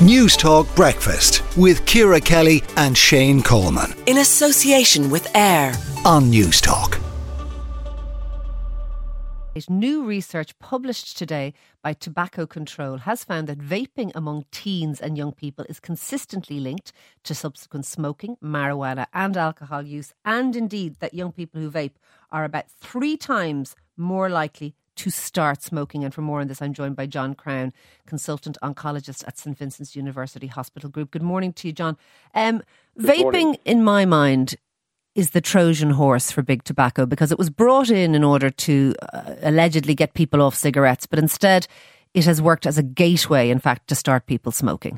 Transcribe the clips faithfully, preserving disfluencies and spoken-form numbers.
News Talk Breakfast with Ciara Kelly and Shane Coleman. In association with AIR on News Talk. New research published today by Tobacco Control has found that vaping among teens and young people is consistently linked to subsequent smoking, marijuana and alcohol use, and indeed that young people who vape are about three times more likely to start smoking. And for more on this, I'm joined by John Crown, consultant oncologist at St Vincent's University Hospital Group. Good morning to you, John. Um, vaping, morning. In my mind, is the Trojan horse for big tobacco, because it was brought in in order to uh, allegedly get people off cigarettes, but instead it has worked as a gateway, in fact, to start people smoking.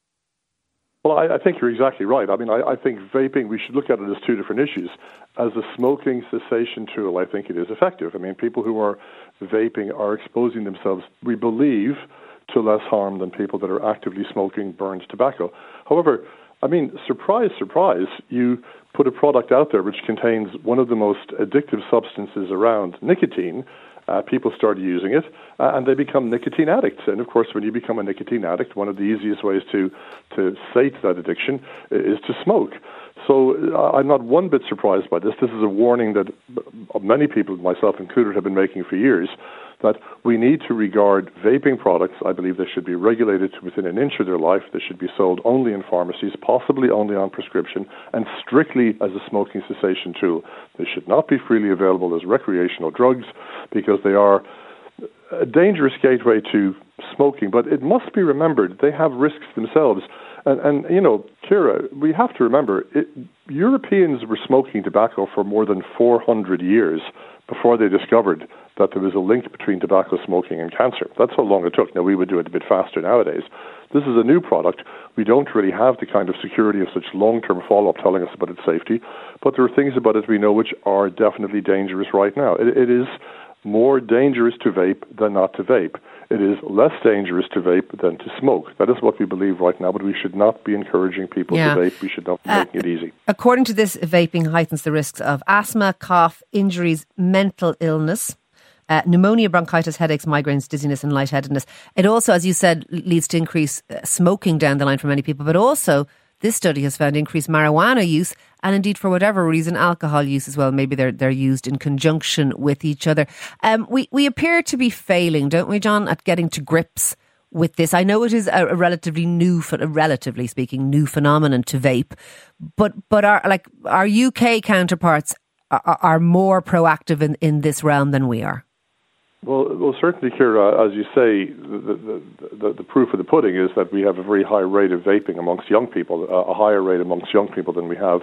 Well, I, I think you're exactly right. I mean, I, I think vaping, we should look at it as two different issues. As a smoking cessation tool, I think it is effective. I mean, people who are vaping are exposing themselves, we believe, to less harm than people that are actively smoking burned tobacco. However, I mean, surprise, surprise, you put a product out there which contains one of the most addictive substances around, nicotine. Uh, people start using it, uh, and they become nicotine addicts. And of course, when you become a nicotine addict, one of the easiest ways to, to sate that addiction is to smoke. So uh, I'm not one bit surprised by this. This is a warning that many people, myself included, have been making for years, that we need to regard vaping products. I believe they should be regulated to within an inch of their life. They should be sold only in pharmacies, possibly only on prescription, and strictly as a smoking cessation tool. They should not be freely available as recreational drugs, because they are a dangerous gateway to smoking. But it must be remembered, they have risks themselves. And, and you know, Ciara, we have to remember, it, Europeans were smoking tobacco for more than four hundred years before they discovered that there was a link between tobacco smoking and cancer. That's how long it took. Now, we would do it a bit faster nowadays. This is a new product. We don't really have the kind of security of such long-term follow-up telling us about its safety, but there are things about it we know which are definitely dangerous right now. It, it is more dangerous to vape than not to vape. It is less dangerous to vape than to smoke. That is what we believe right now, but we should not be encouraging people yeah. to vape. We should not be uh, making it easy. According to this, vaping heightens the risks of asthma, cough, injuries, mental illness, uh, pneumonia, bronchitis, headaches, migraines, dizziness and lightheadedness. It also, as you said, leads to increased uh, smoking down the line for many people, but also this study has found increased marijuana use and indeed, for whatever reason, alcohol use as well. Maybe they're they're used in conjunction with each other. Um, we, we appear to be failing, don't we, John, at getting to grips with this. I know it is a, a relatively new, a relatively speaking, new phenomenon to vape, but but our like our U K counterparts are, are more proactive in, in this realm than we are. Well, well, certainly, Ciara, as you say, the, the, the, the proof of the pudding is that we have a very high rate of vaping amongst young people, a higher rate amongst young people than we have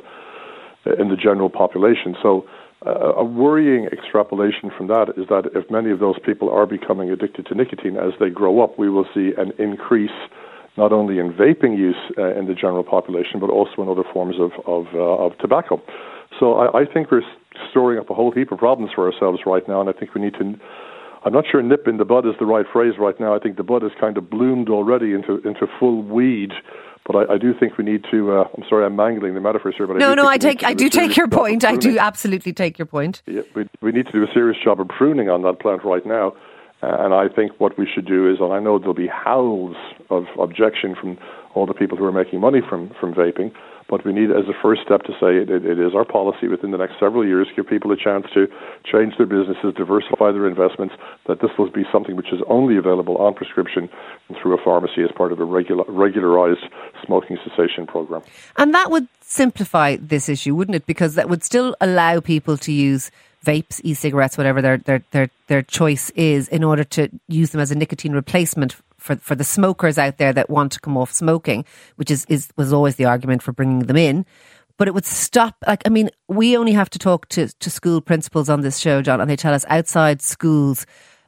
in the general population. So uh, a worrying extrapolation from that is that if many of those people are becoming addicted to nicotine as they grow up, we will see an increase not only in vaping use uh, in the general population, but also in other forms of, of, uh, of tobacco. So I, I think we're storing up a whole heap of problems for ourselves right now, and I think we need to... I'm not sure nip in the bud is the right phrase right now. I think the bud has kind of bloomed already into into full weed. But I, I do think we need to, uh, I'm sorry I'm mangling the metaphors here. But no, I do no, I, take, take, I do take your point. I do absolutely take your point. Yeah, we, we need to do a serious job of pruning on that plant right now. Uh, and I think what we should do is, and I know there'll be howls of objection from all the people who are making money from, from vaping, but we need, as a first step, to say it, it, it is our policy within the next several years, give people a chance to change their businesses, diversify their investments, that this will be something which is only available on prescription and through a pharmacy as part of a regular, regularized smoking cessation program. And that would simplify this issue, wouldn't it? Because that would still allow people to use vapes, e-cigarettes, whatever their their their, their choice is, in order to use them as a nicotine replacement for for the smokers out there that want to come off smoking, which is, is was always the argument for bringing them in. But it would stop, like, I mean, we only have to talk to, to school principals on this show, John, and they tell us outside schools,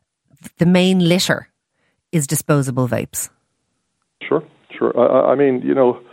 the main litter is disposable vapes. Sure, sure. I, I mean, you know,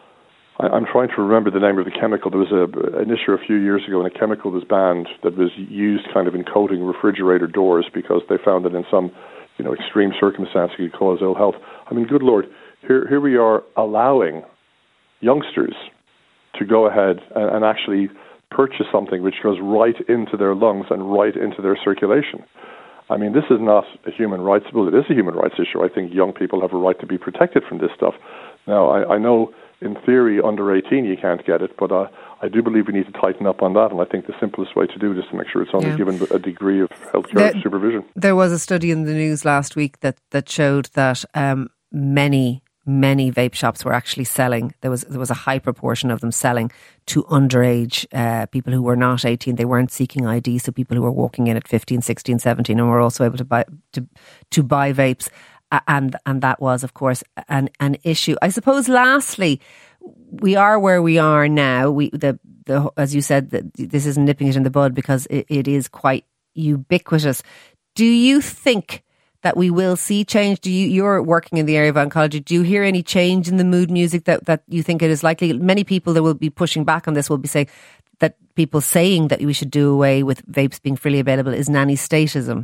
I'm trying to remember the name of the chemical. There was a, an issue a few years ago when a chemical was banned that was used kind of in coating refrigerator doors because they found that in some, you know, extreme circumstances it could cause ill health. I mean, good Lord, here here we are allowing youngsters to go ahead and, and actually purchase something which goes right into their lungs and right into their circulation. I mean, this is not a human rights bill. It is a human rights issue. I think young people have a right to be protected from this stuff. Now, I, I know in theory under eighteen you can't get it, but uh, I do believe we need to tighten up on that, and I think the simplest way to do it is to make sure it's only yeah. given a degree of healthcare there, supervision. There was a study in the news last week that, that showed that um, many many vape shops were actually selling. There was there was a high proportion of them selling to underage uh, people who were not eighteen. They weren't seeking I D, so people who were walking in at fifteen, sixteen, seventeen and were also able to buy to to buy vapes. And and that was, of course, an an issue. I suppose. Lastly, we are where we are now. We the the as you said, that this isn't nipping it in the bud because it, it is quite ubiquitous. Do you think that we will see change? Do you you're working in the area of oncology? Do you hear any change in the mood music that that you think it is likely? Many people that will be pushing back on this will be saying that people saying that we should do away with vapes being freely available is nanny statism.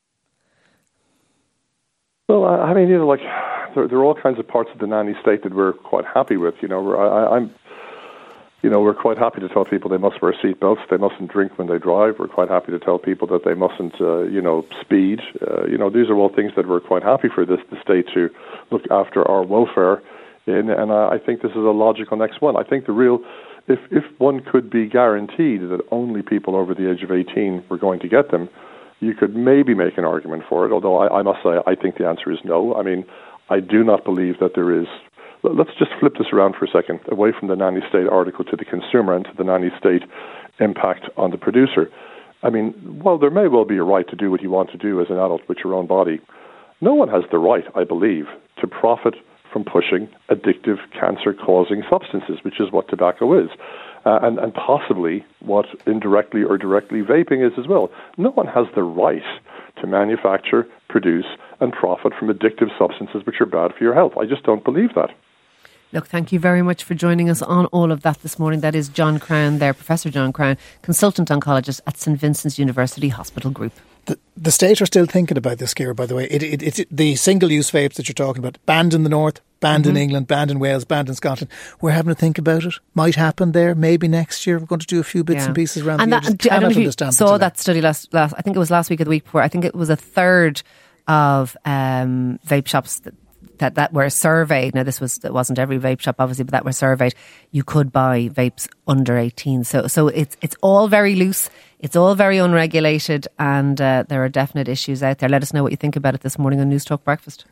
Well, I mean, you know, like there, there are all kinds of parts of the nanny state that we're quite happy with. You know, we're, I, I'm, you know, we're quite happy to tell people they must wear seatbelts, they mustn't drink when they drive. We're quite happy to tell people that they mustn't, uh, you know, speed. Uh, you know, these are all things that we're quite happy for this the state to look after our welfare in, and I, I think this is a logical next one. I think the real, if if one could be guaranteed that only people over the age of eighteen were going to get them, you could maybe make an argument for it, although I, I must say I think the answer is no. I mean, I do not believe that there is... Let's just flip this around for a second, away from the nanny state article to the consumer and to the nanny state impact on the producer. I mean, while there may well be a right to do what you want to do as an adult with your own body, no one has the right, I believe, to profit from pushing addictive, cancer-causing substances, which is what tobacco is. Uh, and, and possibly what indirectly or directly vaping is as well. No one has the right to manufacture, produce, and profit from addictive substances which are bad for your health. I just don't believe that. Look, thank you very much for joining us on all of that this morning. That is John Crown there, Professor John Crown, consultant oncologist at St Vincent's University Hospital Group. The, the state are still thinking about this, Ciara, by the way. It, it, it, the single-use vapes that you're talking about, banned in the north, banned mm-hmm. in England, banned in Wales, banned in Scotland. We're having to think about it. Might happen there. Maybe next year we're going to do a few bits yeah. and pieces around and the that, edges. I don't know if you saw that study last, last, I think it was last week or the week before. I think it was a third of um, vape shops that That, that were surveyed. Now, this was it wasn't every vape shop, obviously, but that were surveyed. You could buy vapes under eighteen. So, so it's it's all very loose. It's all very unregulated, and uh, there are definite issues out there. Let us know what you think about it this morning on News Talk Breakfast.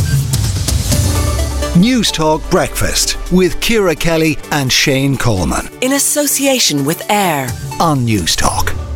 News Talk Breakfast with Ciara Kelly and Shane Coleman in association with AIR on News Talk.